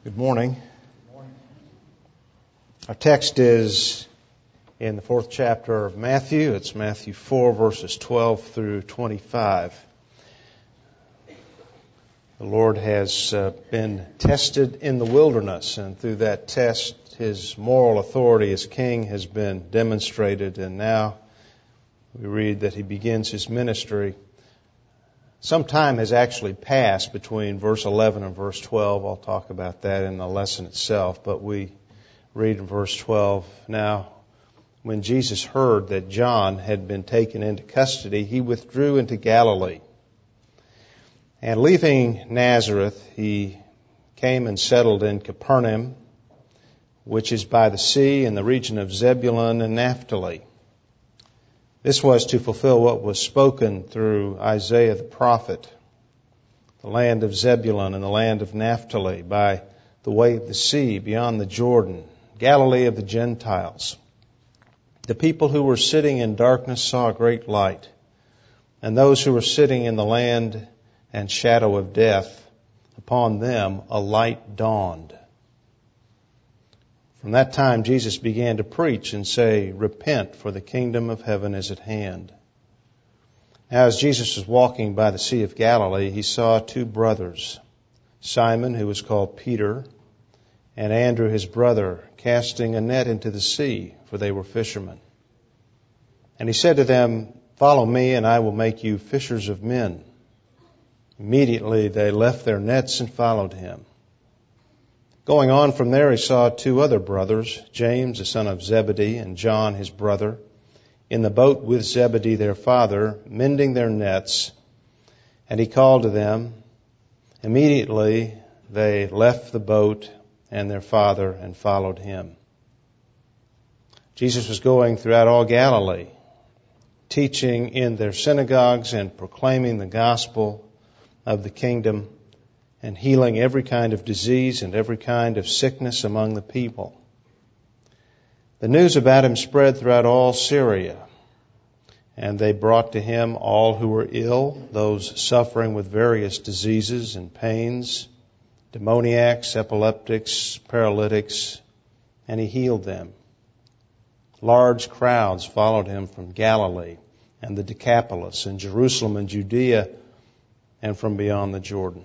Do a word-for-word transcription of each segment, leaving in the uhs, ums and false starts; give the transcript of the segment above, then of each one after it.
Good morning. Our text is in the fourth chapter of Matthew. It's Matthew four, verses twelve through twenty-five. The Lord has uh, been tested in the wilderness, and through that test, His moral authority as King has been demonstrated, and now we read that He begins His ministry. Some time has actually passed between verse eleven and verse twelve. I'll talk about that in the lesson itself. But we read in verse twelve, "Now, when Jesus heard that John had been taken into custody, he withdrew into Galilee. And leaving Nazareth, he came and settled in Capernaum, which is by the sea in the region of Zebulun and Naphtali. This was to fulfill what was spoken through Isaiah the prophet, the land of Zebulun and the land of Naphtali, by the way of the sea beyond the Jordan, Galilee of the Gentiles. The people who were sitting in darkness saw a great light, and those who were sitting in the land and shadow of death, upon them a light dawned. From that time Jesus began to preach and say, 'Repent, for the kingdom of heaven is at hand.' Now as Jesus was walking by the Sea of Galilee, he saw two brothers, Simon, who was called Peter, and Andrew his brother, casting a net into the sea, for they were fishermen. And he said to them, 'Follow me, and I will make you fishers of men.' Immediately they left their nets and followed him. Going on from there, he saw two other brothers, James, the son of Zebedee, and John, his brother, in the boat with Zebedee, their father, mending their nets. And he called to them. Immediately they left the boat and their father and followed him." Jesus was going throughout all Galilee, teaching in their synagogues and proclaiming the gospel of the kingdom, and healing every kind of disease and every kind of sickness among the people. The news about him spread throughout all Syria, and they brought to him all who were ill, those suffering with various diseases and pains, demoniacs, epileptics, paralytics, and he healed them. Large crowds followed him from Galilee and the Decapolis and Jerusalem and Judea and from beyond the Jordan.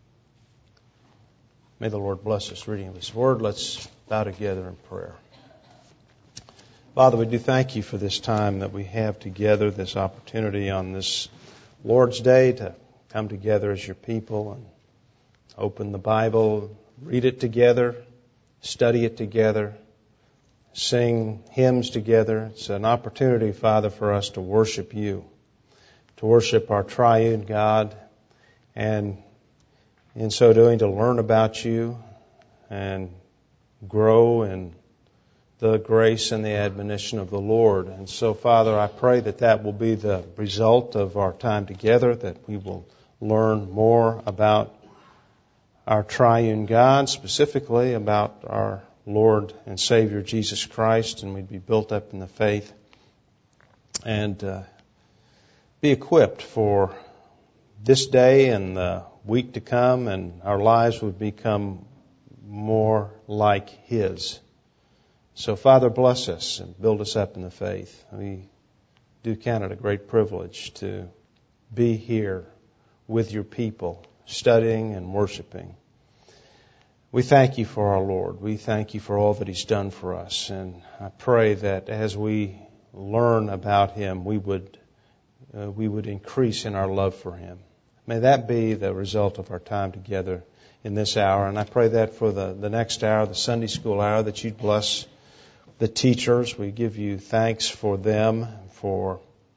May the Lord bless us reading of His Word. Let's bow together in prayer. Father, we do thank You for this time that we have together, this opportunity on this Lord's Day to come together as Your people and open the Bible, read it together, study it together, sing hymns together. It's an opportunity, Father, for us to worship You, to worship our triune God, and in so doing, to learn about You and grow in the grace and the admonition of the Lord. And so, Father, I pray that that will be the result of our time together, that we will learn more about our triune God, specifically about our Lord and Savior Jesus Christ, and we'd be built up in the faith and uh, be equipped for this day and the week to come, and our lives would become more like His. So, Father, bless us and build us up in the faith. We do count it a great privilege to be here with Your people, studying and worshiping. We thank You for our Lord. We thank You for all that He's done for us. And I pray that as we learn about Him, we would uh, we would increase in our love for Him. May that be the result of our time together in this hour. And I pray that for the, the next hour, the Sunday school hour, that You'd bless the teachers. We give You thanks for them, for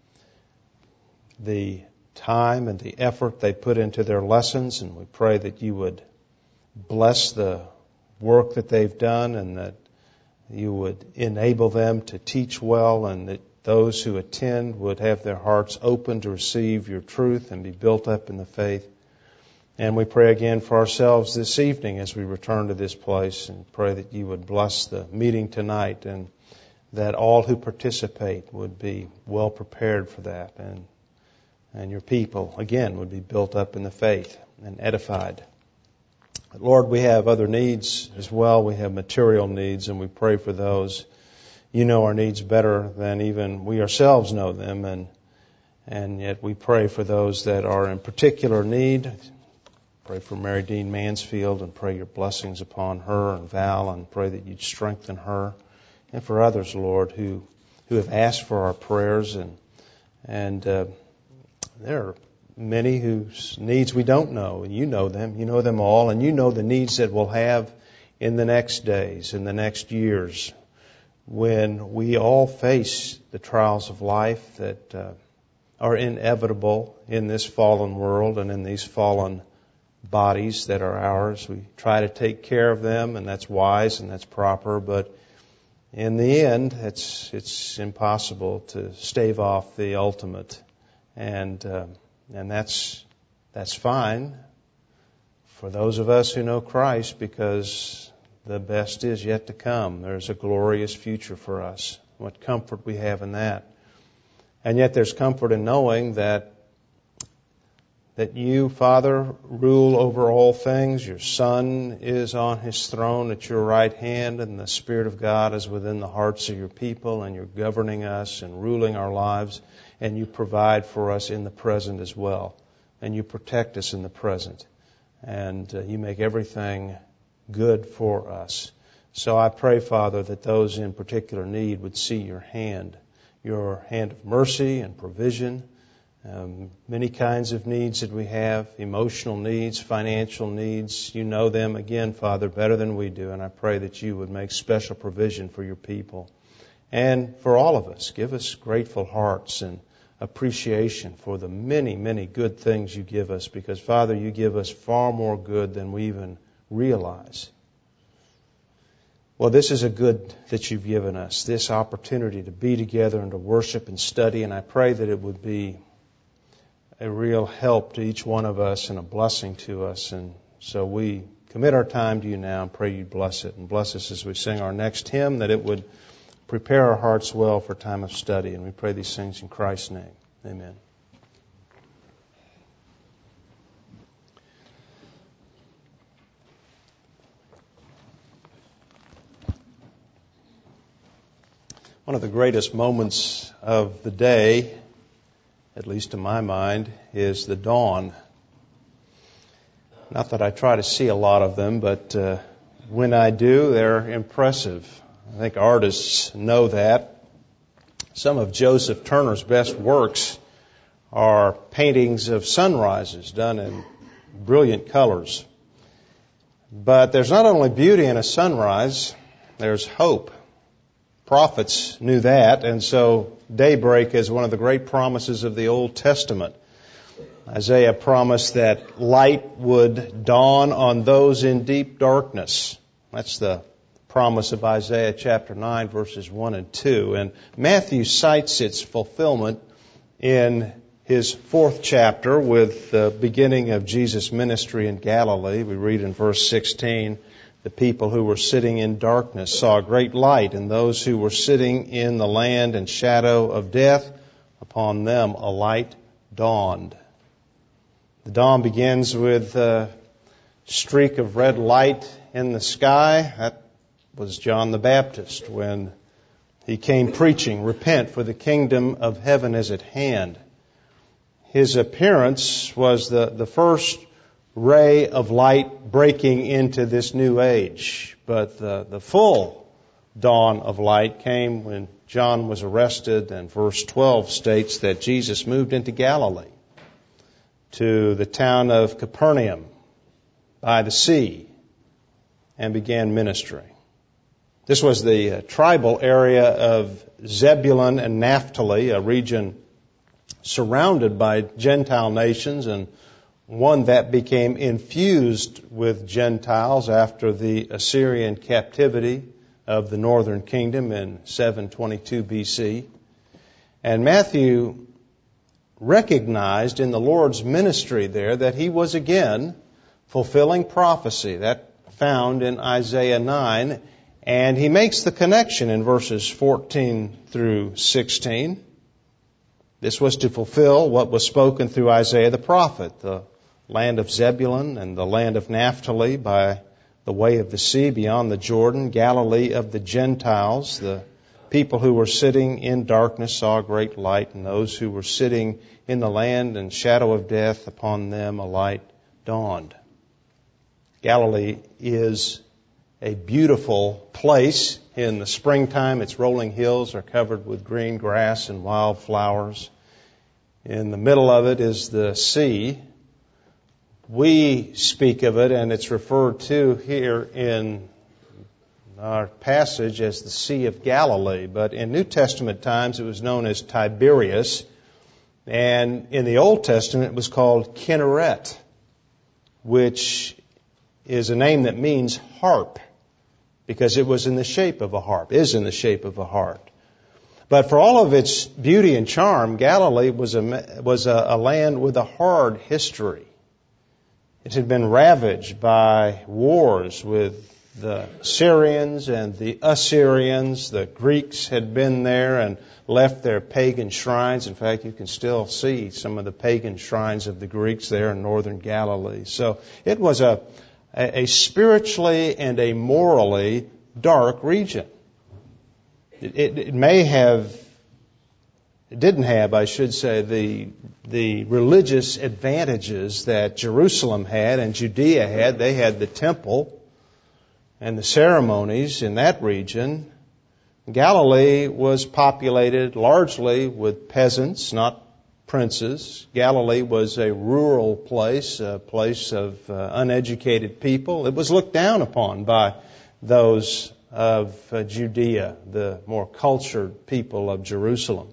the time and the effort they put into their lessons. And we pray that You would bless the work that they've done, and that You would enable them to teach well, and that those who attend would have their hearts open to receive Your truth and be built up in the faith. And we pray again for ourselves this evening as we return to this place, and pray that You would bless the meeting tonight, and that all who participate would be well prepared for that, and and Your people, again, would be built up in the faith and edified Lord, we have other needs as well. We have material needs, and we pray for those. You know our needs better than even we ourselves know them, and and yet we pray for those that are in particular need. Pray for Mary Dean Mansfield, and pray your blessings upon her and Val, and pray that you'd strengthen her. And for others, Lord, who who have asked for our prayers, and and uh, there are many whose needs we don't know, and you know them. You know them all, and you know the needs that we'll have in the next days, in the next years, when we all face the trials of life that uh, are inevitable in this fallen world and in these fallen bodies that are ours. We try to take care of them, and that's wise and that's proper, but in the end, it's it's impossible to stave off the ultimate, and uh, and that's that's fine for those of us who know Christ, because the best is yet to come. There's a glorious future for us. What comfort we have in that. And yet there's comfort in knowing that that you, Father, rule over all things. Your Son is on His throne at your right hand, and the Spirit of God is within the hearts of your people, and you're governing us and ruling our lives, and you provide for us in the present as well, and you protect us in the present, and uh, you make everything good for us. So I pray, Father, that those in particular need would see your hand, your hand of mercy and provision. Um, many kinds of needs that we have, emotional needs, financial needs. You know them, again, Father, better than we do. And I pray that you would make special provision for your people. And for all of us, give us grateful hearts and appreciation for the many, many good things you give us. Because, Father, you give us far more good than we even realize. Well, this is a good that you've given us, this opportunity to be together and to worship and study. And I pray that it would be a real help to each one of us and a blessing to us. And so we commit our time to you now and pray you bless it. And bless us as we sing our next hymn, that it would prepare our hearts well for time of study. And we pray these things in Christ's name. Amen. One of the greatest moments of the day, at least to my mind, is the dawn. Not that I try to see a lot of them, but uh, when I do, they're impressive. I think artists know that. Some of Joseph Turner's best works are paintings of sunrises done in brilliant colors. But there's not only beauty in a sunrise, there's hope. Prophets knew that, and so daybreak is one of the great promises of the Old Testament. Isaiah promised that light would dawn on those in deep darkness. That's the promise of Isaiah chapter nine, verses one and two. And Matthew cites its fulfillment in his fourth chapter with the beginning of Jesus' ministry in Galilee. We read in verse sixteen, the people who were sitting in darkness saw a great light, and those who were sitting in the land and shadow of death, upon them a light dawned. The dawn begins with a streak of red light in the sky. That was John the Baptist when he came preaching, "Repent, for the kingdom of heaven is at hand." His appearance was the, the first ray of light breaking into this new age. But the, the full dawn of light came when John was arrested, and verse twelve states that Jesus moved into Galilee, to the town of Capernaum by the sea, and began ministering. This was the uh, tribal area of Zebulun and Naphtali, a region surrounded by Gentile nations, and one that became infused with Gentiles after the Assyrian captivity of the northern kingdom in seven twenty-two B C. And Matthew recognized in the Lord's ministry there that he was again fulfilling prophecy that found in Isaiah nine, and he makes the connection in verses fourteen through sixteen. This was to fulfill what was spoken through Isaiah the prophet. The land of Zebulun and the land of Naphtali by the way of the sea beyond the Jordan, Galilee of the Gentiles. The people who were sitting in darkness saw a great light, and those who were sitting in the land and shadow of death, upon them a light dawned. Galilee is a beautiful place. In the springtime, its rolling hills are covered with green grass and wild flowers. In the middle of it is the sea. We speak of it, and it's referred to here in our passage as the Sea of Galilee. But in New Testament times, it was known as Tiberias. And in the Old Testament, it was called Kinneret, which is a name that means harp, because it was in the shape of a harp, is in the shape of a harp. But for all of its beauty and charm, Galilee was a, was a, a land with a hard history. It had been ravaged by wars with the Syrians and the Assyrians. The Greeks had been there and left their pagan shrines. In fact, you can still see some of the pagan shrines of the Greeks there in northern Galilee. So it was a, a, a spiritually and a morally dark region. It, it, it may have, it didn't have, I should say, the the religious advantages that Jerusalem had and Judea had. They had the temple and the ceremonies in that region. Galilee was populated largely with peasants, not princes. Galilee was a rural place, a place of uh, uneducated people. It was looked down upon by those of uh, Judea, the more cultured people of Jerusalem.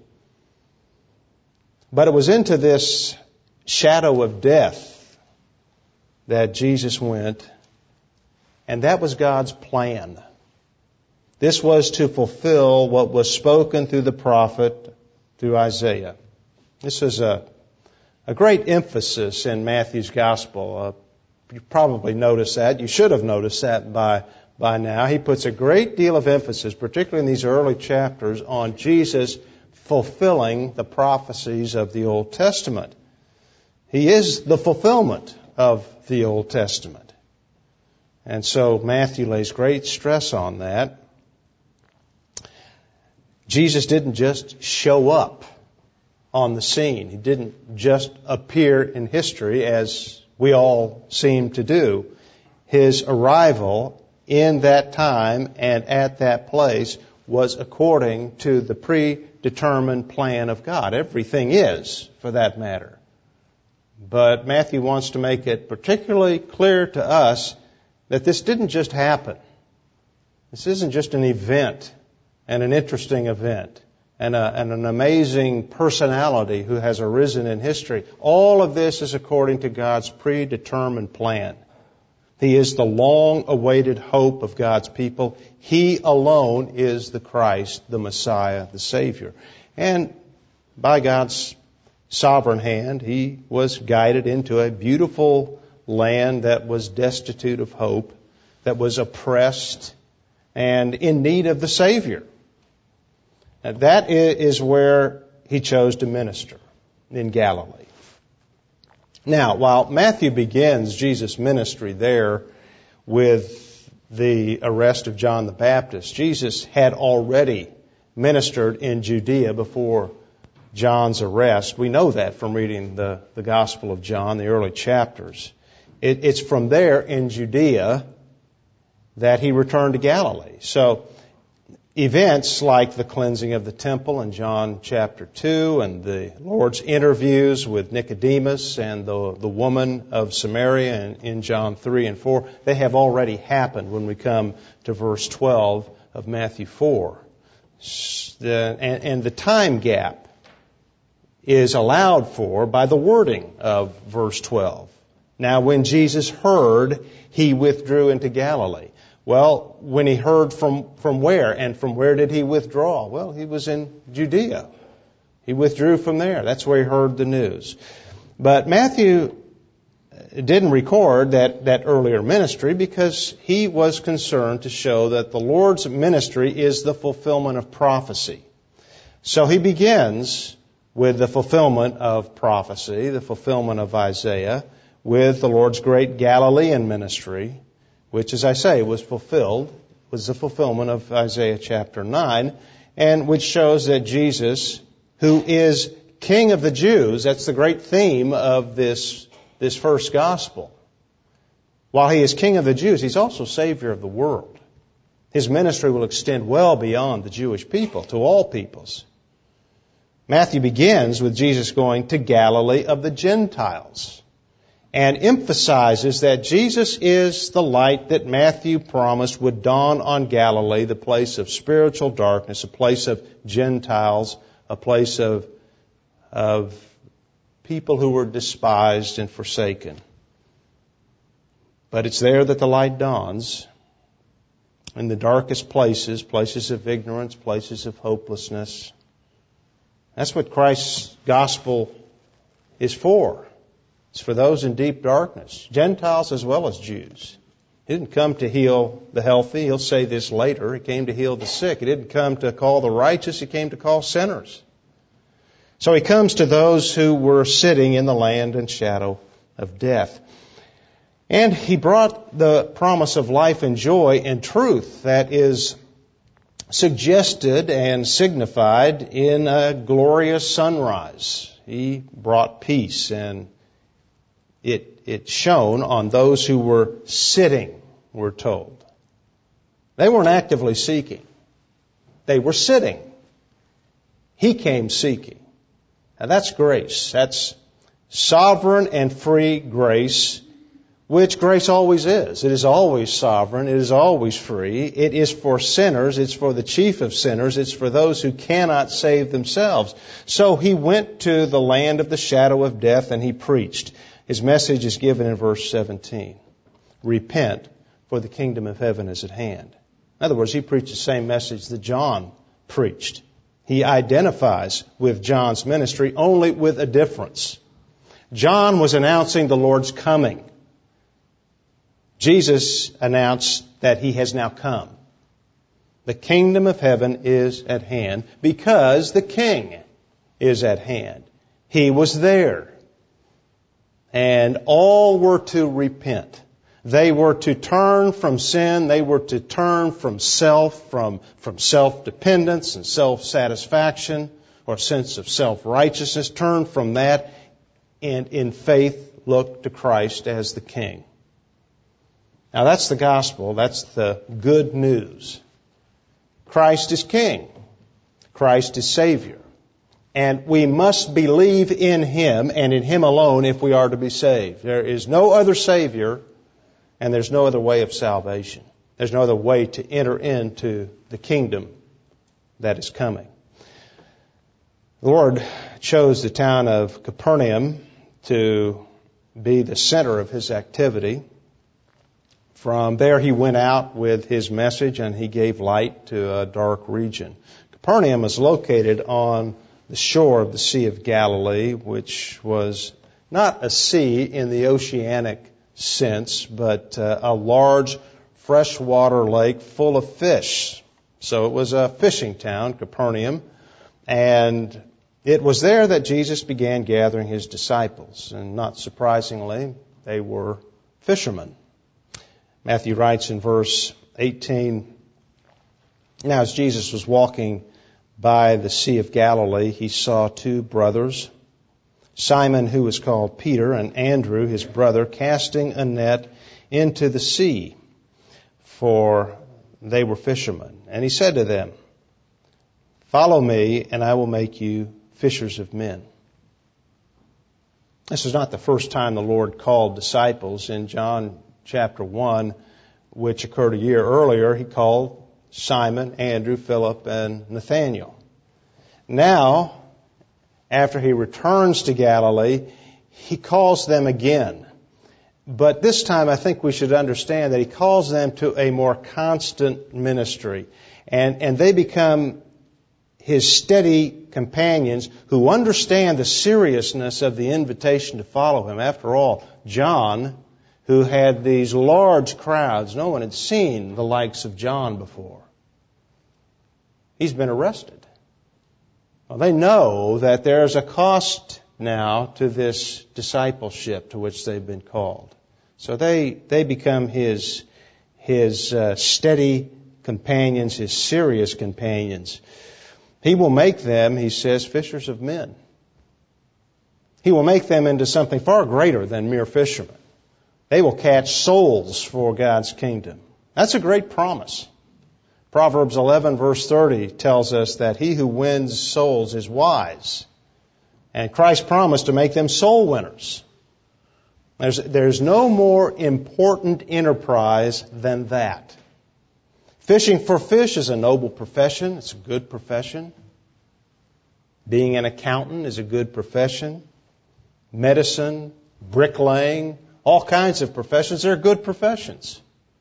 But it was into this shadow of death that Jesus went, and that was God's plan. This was to fulfill what was spoken through the prophet, through Isaiah. This is a, a great emphasis in Matthew's gospel. Uh, you probably noticed that. You should have noticed that by, by now. He puts a great deal of emphasis, particularly in these early chapters, on Jesus fulfilling the prophecies of the Old Testament. He is the fulfillment of the Old Testament. And so Matthew lays great stress on that. Jesus didn't just show up on the scene. He didn't just appear in history as we all seem to do. His arrival in that time and at that place was according to the predetermined plan of God. Everything is, for that matter. But Matthew wants to make it particularly clear to us that this didn't just happen. This isn't just an event and an interesting event and, a, and an amazing personality who has arisen in history. All of this is according to God's predetermined plan. He is the long-awaited hope of God's people. He alone is the Christ, the Messiah, the Savior. And by God's sovereign hand, He was guided into a beautiful land that was destitute of hope, that was oppressed and in need of the Savior. And that is where He chose to minister, in Galilee. Now, while Matthew begins Jesus' ministry there with the arrest of John the Baptist, Jesus had already ministered in Judea before John's arrest. We know that from reading the, the Gospel of John, the early chapters. It, it's from there in Judea that He returned to Galilee. So events like the cleansing of the temple in John chapter two and the Lord's interviews with Nicodemus and the, the woman of Samaria in, in John three and four, they have already happened when we come to verse twelve of Matthew four. The, and, and the time gap is allowed for by the wording of verse twelve. Now when Jesus heard, He withdrew into Galilee. Well, when He heard from, from where? And from where did He withdraw? Well, He was in Judea. He withdrew from there. That's where He heard the news. But Matthew didn't record that, that earlier ministry because he was concerned to show that the Lord's ministry is the fulfillment of prophecy. So he begins with the fulfillment of prophecy, the fulfillment of Isaiah, with the Lord's great Galilean ministry, which, as I say, was fulfilled, was the fulfillment of Isaiah chapter nine, and which shows that Jesus, who is King of the Jews, that's the great theme of this, this first gospel. While He is King of the Jews, He's also Savior of the world. His ministry will extend well beyond the Jewish people, to all peoples. Matthew begins with Jesus going to Galilee of the Gentiles, and emphasizes that Jesus is the light that Matthew promised would dawn on Galilee, the place of spiritual darkness, a place of Gentiles, a place of, of people who were despised and forsaken. But it's there that the light dawns, in the darkest places, places of ignorance, places of hopelessness. That's what Christ's gospel is for. It's for those in deep darkness, Gentiles as well as Jews. He didn't come to heal the healthy. He'll say this later. He came to heal the sick. He didn't come to call the righteous. He came to call sinners. So He comes to those who were sitting in the land and shadow of death. And He brought the promise of life and joy and truth that is suggested and signified in a glorious sunrise. He brought peace, and it, it shone on those who were sitting, we're told. They weren't actively seeking. They were sitting. He came seeking. Now that's grace. That's sovereign and free grace, which grace always is. It is always sovereign. It is always free. It is for sinners. It's for the chief of sinners. It's for those who cannot save themselves. So He went to the land of the shadow of death and He preached. His message is given in verse seventeen. Repent, for the kingdom of heaven is at hand. In other words, He preached the same message that John preached. He identifies with John's ministry, only with a difference. John was announcing the Lord's coming. Jesus announced that He has now come. The kingdom of heaven is at hand because the King is at hand. He was there. And all were to repent. They were to turn from sin. They were to turn from self, from, from self-dependence and self-satisfaction or sense of self-righteousness. Turn from that and in faith look to Christ as the King. Now that's the gospel. That's the good news. Christ is King. Christ is Savior. And we must believe in Him and in Him alone if we are to be saved. There is no other Savior and there's no other way of salvation. There's no other way to enter into the kingdom that is coming. The Lord chose the town of Capernaum to be the center of His activity. From there He went out with His message and He gave light to a dark region. Capernaum is located on the shore of the Sea of Galilee, which was not a sea in the oceanic sense, but uh, a large freshwater lake full of fish. So it was a fishing town, Capernaum, and it was there that Jesus began gathering His disciples. And not surprisingly, they were fishermen. Matthew writes in verse eighteen, now as Jesus was walking by the Sea of Galilee, He saw two brothers, Simon, who was called Peter, and Andrew, his brother, casting a net into the sea, for they were fishermen. And He said to them, follow me, and I will make you fishers of men. This is not the first time the Lord called disciples. In John chapter one, which occurred a year earlier, He called Simon, Andrew, Philip, and Nathanael. Now, after He returns to Galilee, He calls them again. But this time I think we should understand that He calls them to a more constant ministry. And, and they become His steady companions who understand the seriousness of the invitation to follow Him. After all, John, who had these large crowds, no one had seen the likes of John before. He's been arrested. Well, they know that there's a cost now to this discipleship to which they've been called. So they they become his his uh, steady companions, his serious companions. He will make them, he says, fishers of men. He will make them into something far greater than mere fishermen. They will catch souls for God's kingdom. That's a great promise. Proverbs eleven verse thirty tells us that he who wins souls is wise. And Christ promised to make them soul winners. There's, there's no more important enterprise than that. Fishing for fish is a noble profession. It's a good profession. Being an accountant is a good profession. Medicine, bricklaying, all kinds of professions, they're good professions.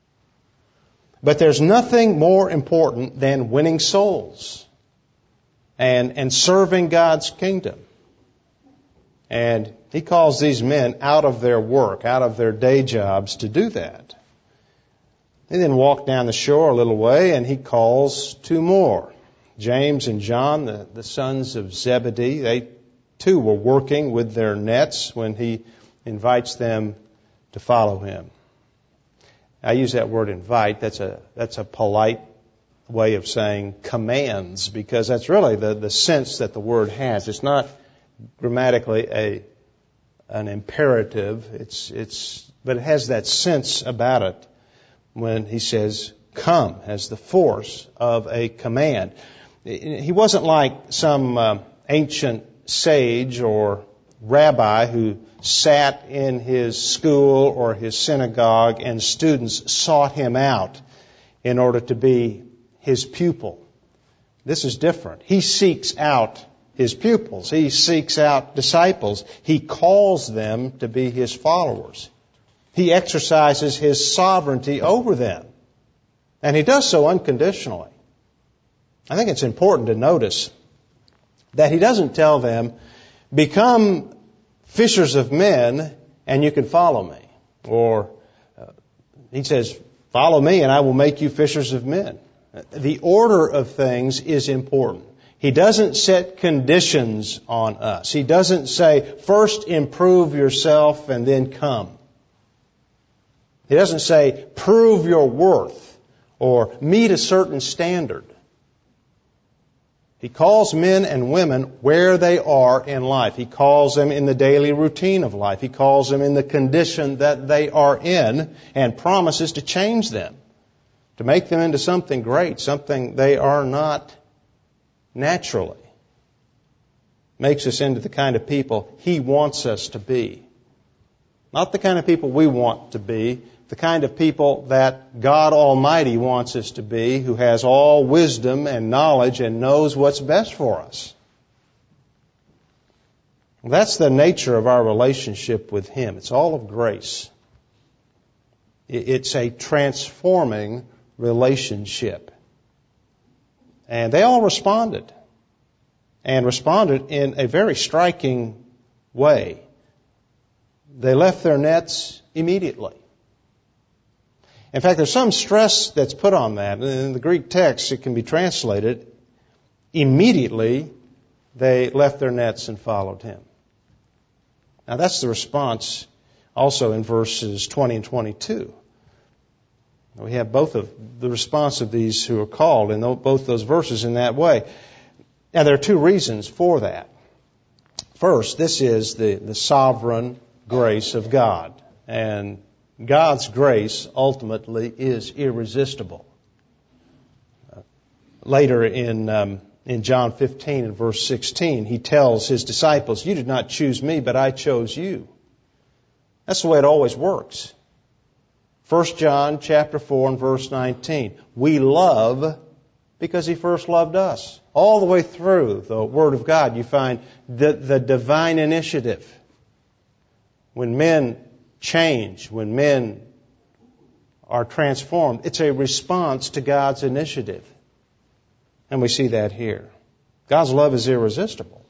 But there's nothing more important than winning souls and, and serving God's kingdom. And he calls these men out of their work, out of their day jobs to do that. They then walk down the shore a little way and he calls two more. James and John, the, the sons of Zebedee, they too were working with their nets when he invites them to follow him. I use that word invite. That's a that's a polite way of saying commands, because that's really the, the sense that the word has. It's not grammatically a an imperative. It's it's but it has that sense about it when he says come, has the force of a command. He wasn't like some uh, ancient sage or rabbi who sat in his school or his synagogue and students sought him out in order to be his pupil. This is different. He seeks out his pupils. He seeks out disciples. He calls them to be his followers. He exercises his sovereignty over them. And he does so unconditionally. I think it's important to notice that he doesn't tell them, become fishers of men and you can follow me. Or uh, he says, follow me and I will make you fishers of men. The order of things is important. He doesn't set conditions on us. He doesn't say, first improve yourself and then come. He doesn't say, prove your worth or meet a certain standard. He calls men and women where they are in life. He calls them in the daily routine of life. He calls them in the condition that they are in and promises to change them, to make them into something great, something they are not naturally. Makes us into the kind of people He wants us to be. Not the kind of people we want to be, the kind of people that God Almighty wants us to be, who has all wisdom and knowledge and knows what's best for us. That's the nature of our relationship with Him. It's all of grace. It's a transforming relationship. And they all responded. And responded in a very striking way. They left their nets immediately. In fact, there's some stress that's put on that. In the Greek text, it can be translated, immediately they left their nets and followed Him. Now that's the response also in verses twenty and twenty-two. We have both of the response of these who are called in both those verses in that way. Now there are two reasons for that. First, this is the, the sovereign grace of God. And God's grace ultimately is irresistible. Uh, later in um, in John fifteen and verse sixteen, He tells His disciples, you did not choose me, but I chose you. That's the way it always works. First John chapter four and verse nineteen, we love because He first loved us. All the way through the Word of God, you find the, the divine initiative. When men change, when men are transformed, it's a response to God's initiative. And we see that here. God's love is irresistible.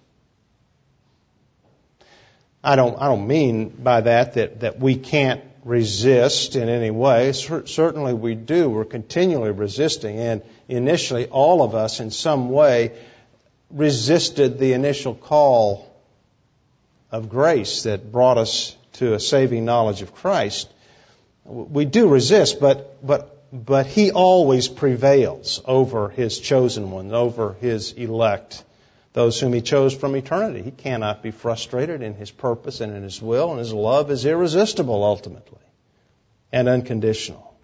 I don't, I don't mean by that, that that we can't resist in any way. Certainly we do. We're continually resisting. And initially, all of us in some way resisted the initial call of grace that brought us to a saving knowledge of Christ, we do resist, but but but He always prevails over His chosen ones, over His elect, those whom He chose from eternity. He cannot be frustrated in His purpose and in His will, and His love is irresistible ultimately and unconditional.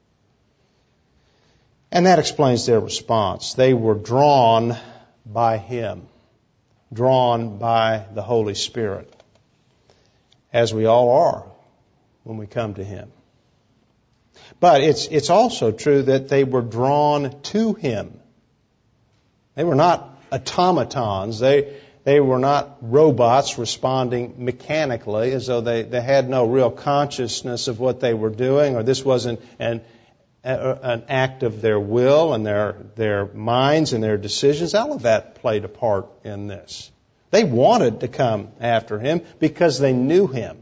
And that explains their response. They were drawn by Him, drawn by the Holy Spirit, as we all are when we come to Him. But it's it's also true that they were drawn to Him. They were not automatons. They they were not robots responding mechanically as though they, they had no real consciousness of what they were doing, or this wasn't an an act of their will and their their minds and their decisions. All of that played a part in this. They wanted to come after Him because they knew Him.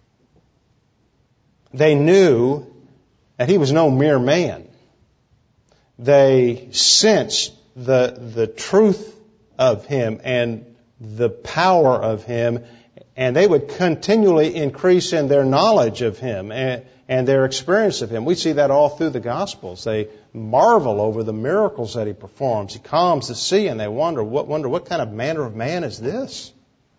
They knew that He was no mere man. They sensed the the truth of Him and the power of Him, and they would continually increase in their knowledge of Him and, and their experience of Him. We see that all through the Gospels. They marvel over the miracles that He performs. He calms the sea, and they wonder, what wonder what kind of manner of man is this?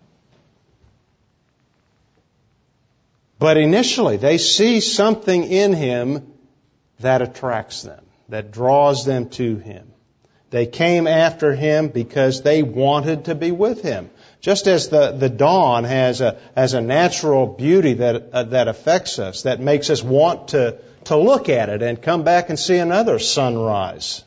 But initially, they see something in Him that attracts them, that draws them to Him. They came after Him because they wanted to be with Him. Just as the, the dawn has a, has a natural beauty that, uh, that affects us, that makes us want to, to look at it and come back and see another sunrise.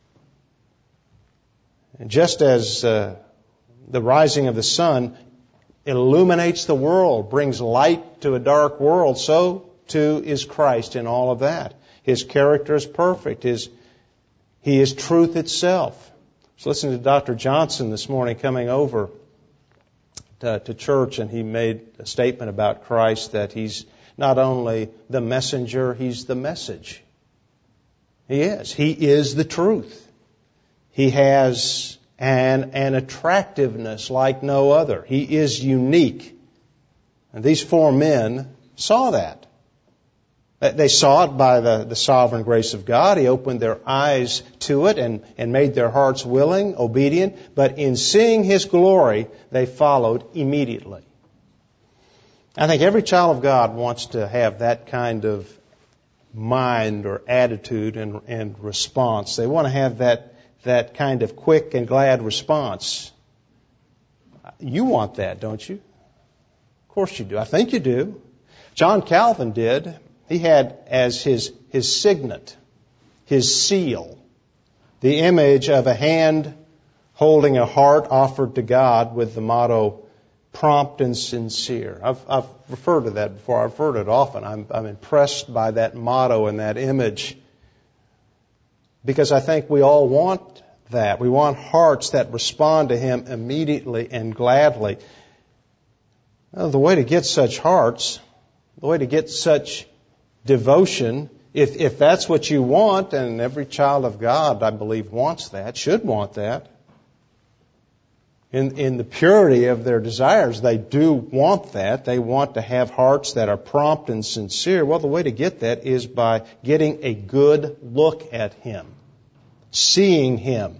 And just as uh, the rising of the sun illuminates the world, brings light to a dark world, so too is Christ in all of that. His character is perfect. His, he is truth itself. So listen to Doctor Johnson this morning coming over to, to church, and he made a statement about Christ that He's not only the messenger, He's the message. He is. He is the truth. He has an, an attractiveness like no other. He is unique. And these four men saw that. They saw it by the, the sovereign grace of God. He opened their eyes to it and, and made their hearts willing, obedient. But in seeing His glory, they followed immediately. I think every child of God wants to have that kind of mind or attitude and, and response. They want to have that, that kind of quick and glad response. You want that, don't you? Of course you do. I think you do. John Calvin did. He had as his, his signet, his seal, the image of a hand holding a heart offered to God with the motto, prompt and sincere. I've, I've referred to that before. I've heard it often. I'm, I'm impressed by that motto and that image because I think we all want that. We want hearts that respond to Him immediately and gladly. Well, the way to get such hearts, the way to get such devotion, if if that's what you want, and every child of God, I believe, wants that, should want that, in in the purity of their desires, they do want that. They want to have hearts that are prompt and sincere. Well, the way to get that is by getting a good look at Him, seeing Him.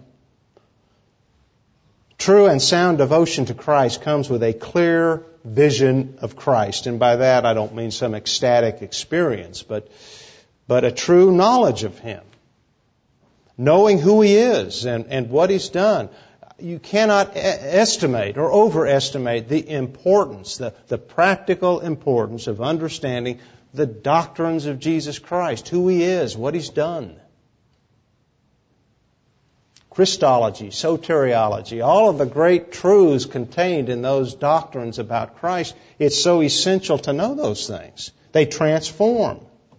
True and sound devotion to Christ comes with a clear vision of Christ. And by that, I don't mean some ecstatic experience, but, but a true knowledge of Him. Knowing who He is and, and what He's done. You cannot e- estimate or overestimate the importance, the, the practical importance of understanding the doctrines of Jesus Christ, who He is, what He's done. Christology, soteriology, all of the great truths contained in those doctrines about Christ, it's so essential to know those things. They transform.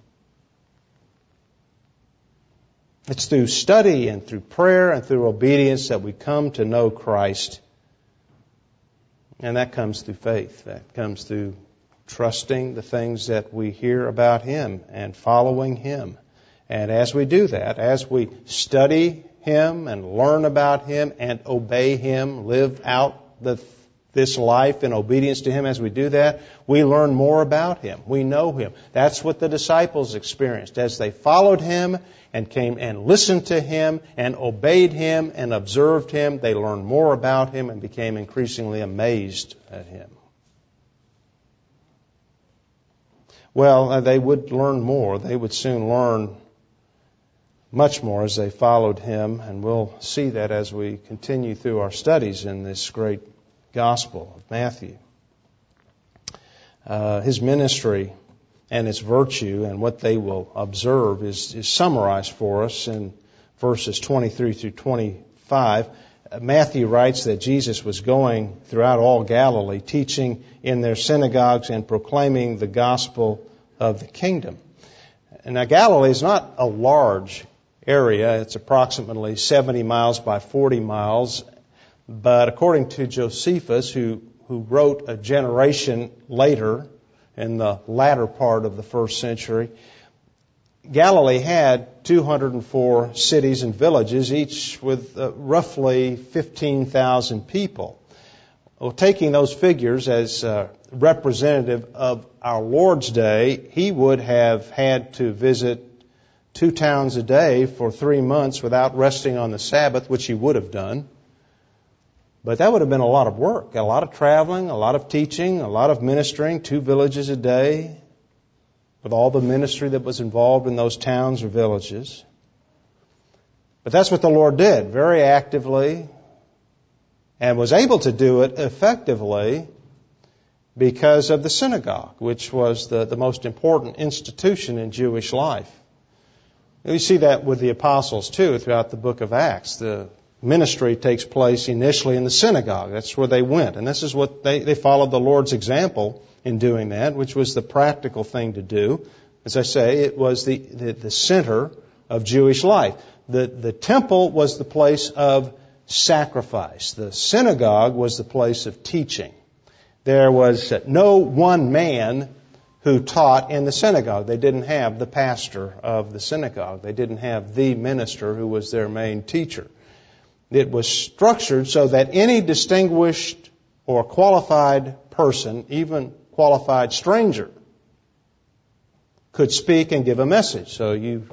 It's through study and through prayer and through obedience that we come to know Christ. And that comes through faith. That comes through trusting the things that we hear about Him and following Him. And as we do that, as we study Him and learn about Him and obey Him, live out the this life in obedience to Him, as we do that, we learn more about Him. We know Him. That's what the disciples experienced. As they followed Him and came and listened to Him and obeyed Him and observed Him, they learned more about Him and became increasingly amazed at Him. Well, they would learn more. They would soon learn much more as they followed Him, and we'll see that as we continue through our studies in this great Gospel of Matthew. Uh, his ministry and its virtue and what they will observe is, is summarized for us in verses twenty-three through twenty-five. Uh, Matthew writes that Jesus was going throughout all Galilee, teaching in their synagogues and proclaiming the gospel of the kingdom. And now Galilee is not a large area. It's approximately seventy miles by forty miles. But according to Josephus, who, who wrote a generation later, in the latter part of the first century, Galilee had two hundred four cities and villages, each with uh, roughly fifteen thousand people. Well, taking those figures as uh, representative of our Lord's day, He would have had to visit two towns a day for three months without resting on the Sabbath, which He would have done. But that would have been a lot of work, a lot of traveling, a lot of teaching, a lot of ministering, two villages a day, with all the ministry that was involved in those towns or villages. But that's what the Lord did, very actively, and was able to do it effectively because of the synagogue, which was the, the most important institution in Jewish life. We see that with the apostles, too, throughout the book of Acts. The ministry takes place initially in the synagogue. That's where they went. And this is what they, they followed the Lord's example in doing that, which was the practical thing to do. As I say, it was the, the, the center of Jewish life. The, the temple was the place of sacrifice. The synagogue was the place of teaching. There was no one man who taught in the synagogue. They didn't have the pastor of the synagogue. They didn't have the minister who was their main teacher. It was structured so that any distinguished or qualified person, even qualified stranger, could speak and give a message. So you,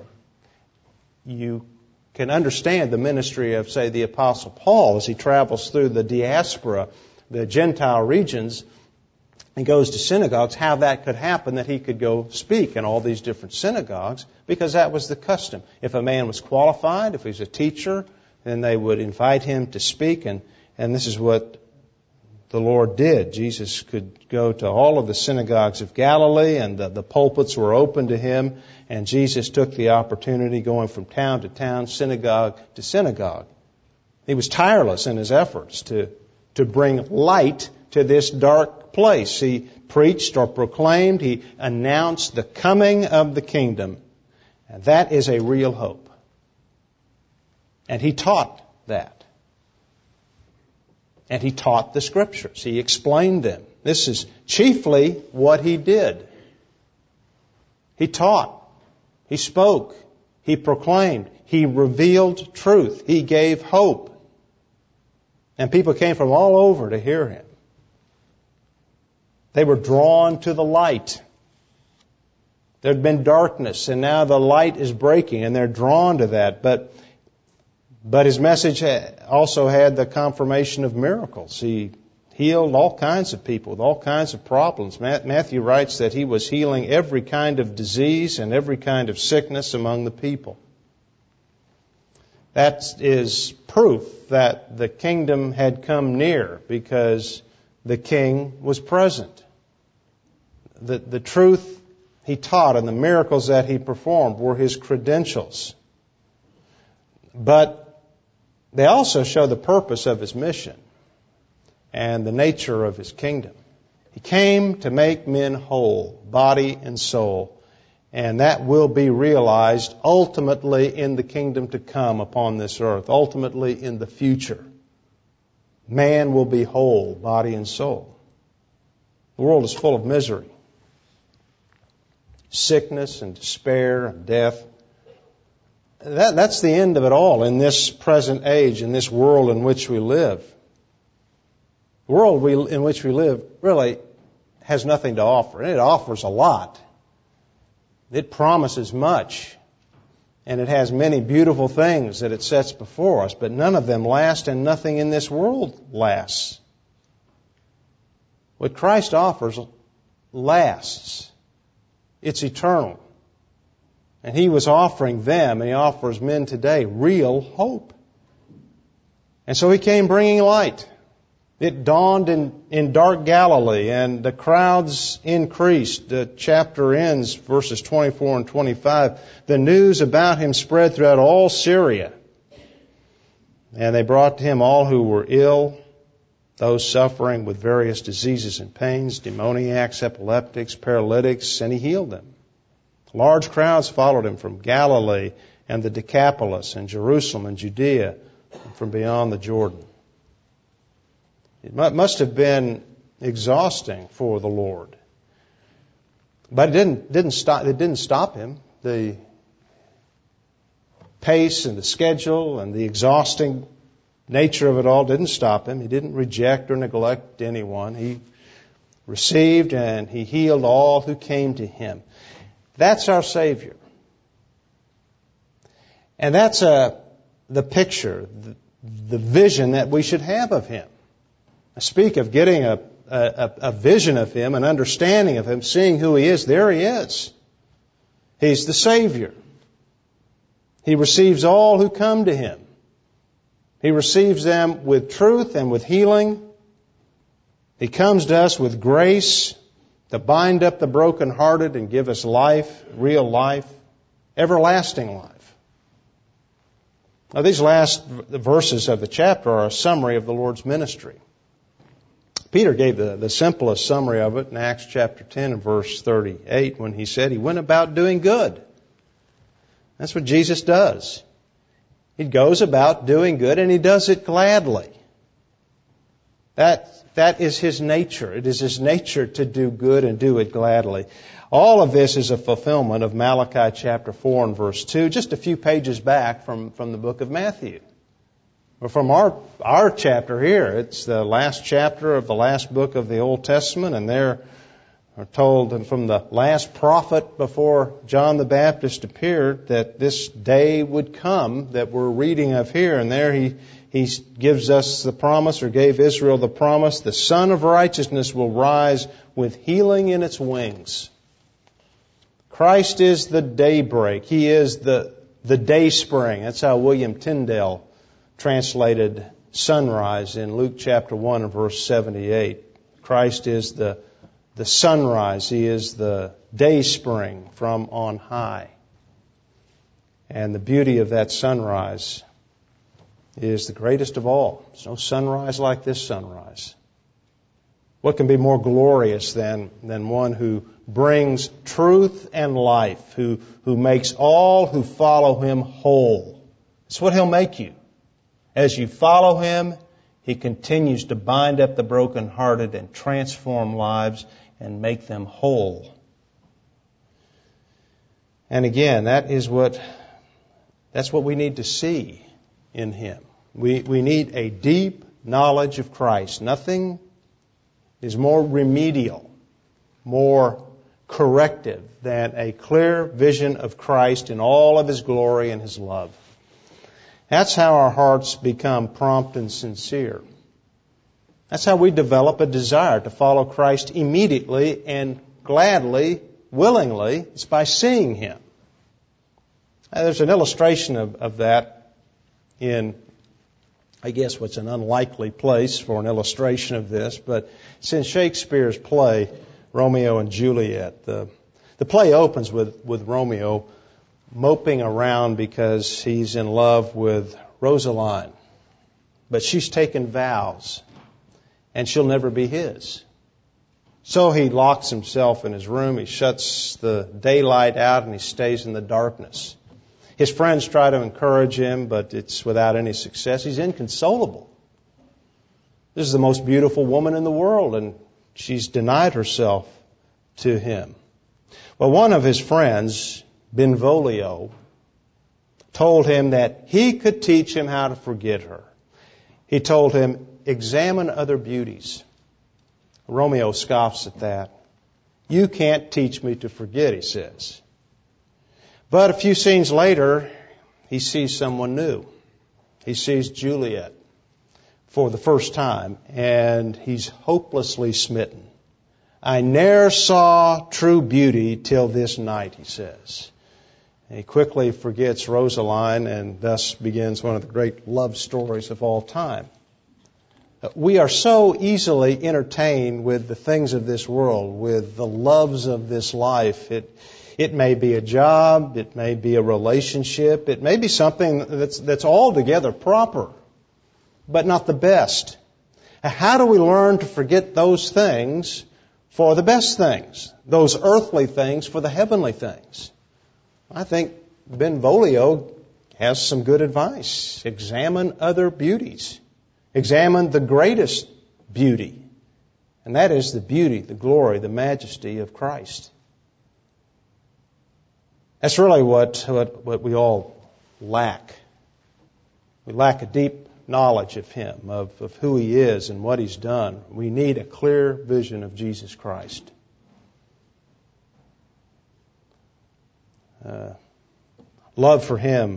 you can understand the ministry of, say, the Apostle Paul as he travels through the diaspora, the Gentile regions, and goes to synagogues, how that could happen, that he could go speak in all these different synagogues, because that was the custom. If a man was qualified, if he was a teacher, then they would invite him to speak, and, and this is what the Lord did. Jesus could go to all of the synagogues of Galilee, and the, the pulpits were open to Him, and Jesus took the opportunity going from town to town, synagogue to synagogue. He was tireless in His efforts to, to bring light to this dark place. He preached or proclaimed, He announced the coming of the kingdom, and that is a real hope. And He taught that. And He taught the Scriptures. He explained them. This is chiefly what He did. He taught. He spoke. He proclaimed. He revealed truth. He gave hope. And people came from all over to hear Him. They were drawn to the light. There had been darkness, and now the light is breaking, and they're drawn to that. But But His message also had the confirmation of miracles. He healed all kinds of people with all kinds of problems. Matthew writes that He was healing every kind of disease and every kind of sickness among the people. That is proof that the kingdom had come near, because the King was present. The, the truth He taught and the miracles that He performed were His credentials. But they also show the purpose of His mission and the nature of His kingdom. He came to make men whole, body and soul, and that will be realized ultimately in the kingdom to come upon this earth, ultimately in the future. Man will be whole, body and soul. The world is full of misery, sickness and despair and death. That, that's the end of it all in this present age, in this world in which we live. The world we, in which we live really has nothing to offer. And it offers a lot. It promises much. And it has many beautiful things that it sets before us, but none of them last, and nothing in this world lasts. What Christ offers lasts. It's eternal. And He was offering them, and He offers men today, real hope. And so He came bringing light. It dawned in, in dark Galilee, and the crowds increased. The chapter ends, verses twenty-four and twenty-five. The news about Him spread throughout all Syria. And they brought to Him all who were ill, those suffering with various diseases and pains, demoniacs, epileptics, paralytics, and He healed them. Large crowds followed Him from Galilee and the Decapolis and Jerusalem and Judea and from beyond the Jordan. It must have been exhausting for the Lord. But it didn't, didn't stop, it didn't stop Him. The pace and the schedule and the exhausting nature of it all didn't stop Him. He didn't reject or neglect anyone. He received and He healed all who came to Him. That's our Savior. And that's a, the picture, the, the vision that we should have of Him. I speak of getting a, a, a vision of Him, an understanding of Him, seeing who He is. There He is. He's the Savior. He receives all who come to Him. He receives them with truth and with healing. He comes to us with grace to bind up the brokenhearted and give us life, real life, everlasting life. Now, these last verses of the chapter are a summary of the Lord's ministry. Peter gave the, the simplest summary of it in Acts chapter ten and verse thirty-eight when he said He went about doing good. That's what Jesus does. He goes about doing good, and He does it gladly. That, that is His nature. It is His nature to do good and do it gladly. All of this is a fulfillment of Malachi chapter four and verse two, just a few pages back from, from the book of Matthew. Or from our, our chapter here. It's the last chapter of the last book of the Old Testament, and there are told from the last prophet before John the Baptist appeared that this day would come that we're reading of here. And there he, he gives us the promise, or gave Israel the promise, the Son of Righteousness will rise with healing in its wings. Christ is the daybreak. He is the, the day spring. That's how William Tyndale translated sunrise in Luke chapter one and verse seventy-eight. Christ is the, the sunrise. He is the day spring from on high. And the beauty of that sunrise is the greatest of all. There's no sunrise like this sunrise. What can be more glorious than, than one who brings truth and life, who, who makes all who follow Him whole? It's what He'll make you. As you follow Him, He continues to bind up the brokenhearted and transform lives and make them whole. And again, that is what, that's what we need to see in Him. We, we need a deep knowledge of Christ. Nothing is more remedial, more corrective than a clear vision of Christ in all of His glory and His love. That's how our hearts become prompt and sincere. That's how we develop a desire to follow Christ immediately and gladly, willingly. It's by seeing Him. Now, there's an illustration of, of that in, I guess, what's an unlikely place for an illustration of this, but it's in Shakespeare's play, Romeo and Juliet. The, the play opens with, with Romeo moping around because he's in love with Rosaline. But she's taken vows, and she'll never be his. So he locks himself in his room, he shuts the daylight out, and he stays in the darkness. His friends try to encourage him, but it's without any success. He's inconsolable. This is the most beautiful woman in the world, and she's denied herself to him. Well, one of his friends, Benvolio, told him that he could teach him how to forget her. He told him, examine other beauties. Romeo scoffs at that. You can't teach me to forget, he says. But a few scenes later, he sees someone new. He sees Juliet for the first time, and he's hopelessly smitten. I ne'er saw true beauty till this night, he says. And he quickly forgets Rosaline and thus begins one of the great love stories of all time. We are so easily entertained with the things of this world, with the loves of this life. It, it may be a job, it may be a relationship, it may be something that's, that's altogether proper, but not the best. How do we learn to forget those things for the best things, those earthly things for the heavenly things? I think Benvolio has some good advice. Examine other beauties. Examine the greatest beauty, and that is the beauty, the glory, the majesty of Christ. That's really what, what, what we all lack. We lack a deep knowledge of Him, of, of who He is and what He's done. We need a clear vision of Jesus Christ. Uh, love for Him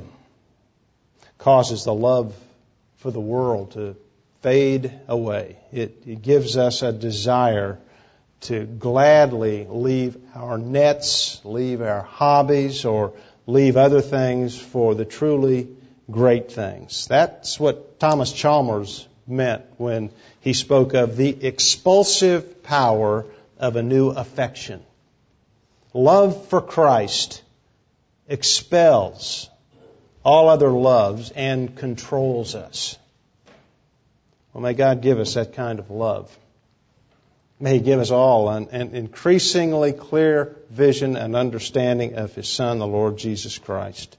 causes the love for the world to fade away. It, it gives us a desire to gladly leave our nets, leave our hobbies, or leave other things for the truly great things. That's what Thomas Chalmers meant when he spoke of the expulsive power of a new affection. Love for Christ expels all other loves and controls us. Well, may God give us that kind of love. May He give us all an, an increasingly clear vision and understanding of His Son, the Lord Jesus Christ.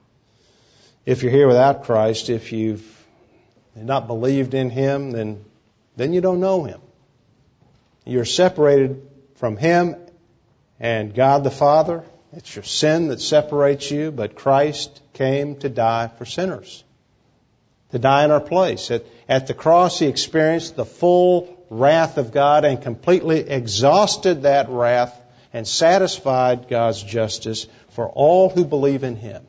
If you're here without Christ, if you've not believed in Him, then, then you don't know Him. You're separated from Him and God the Father. It's your sin that separates you, but Christ came to die for sinners, to die in our place. At, at the cross, He experienced the full wrath of God and completely exhausted that wrath and satisfied God's justice for all who believe in Him.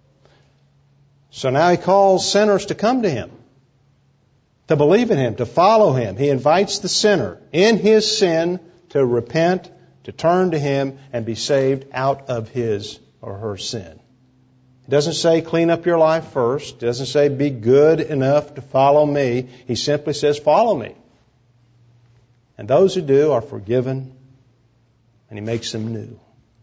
So now He calls sinners to come to Him, to believe in Him, to follow Him. He invites the sinner in his sin to repent, to turn to Him and be saved out of his or her sin. It doesn't say clean up your life first. It doesn't say be good enough to follow me. He simply says follow me. And those who do are forgiven, and He makes them new.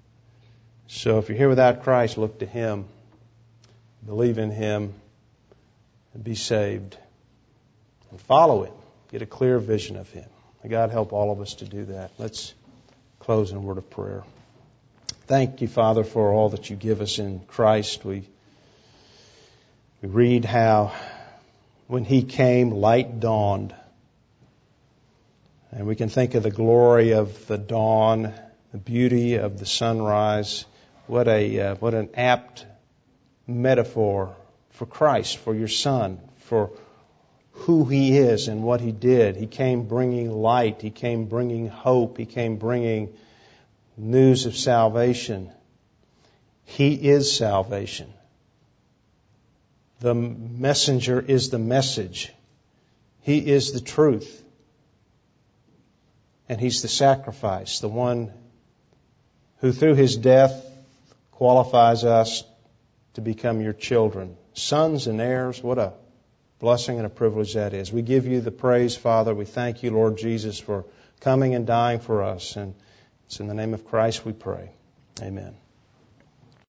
So if you're here without Christ, look to Him, believe in Him, and be saved. And follow Him. Get a clear vision of Him. May God help all of us to do that. Let's close in a word of prayer. Thank You, Father, for all that You give us in Christ. We, we read how when He came, light dawned. And we can think of the glory of the dawn, the beauty of the sunrise. What a uh, what an apt metaphor for Christ, for Your Son, for who He is and what He did. He came bringing light. He came bringing hope. He came bringing news of salvation. He is salvation. The messenger is the message. He is the truth. And He's the sacrifice, the one who through His death qualifies us to become Your children, sons and heirs. What a blessing and a privilege that is. We give You the praise, Father. We thank You, Lord Jesus, for coming and dying for us. And it's in the name of Christ we pray. Amen.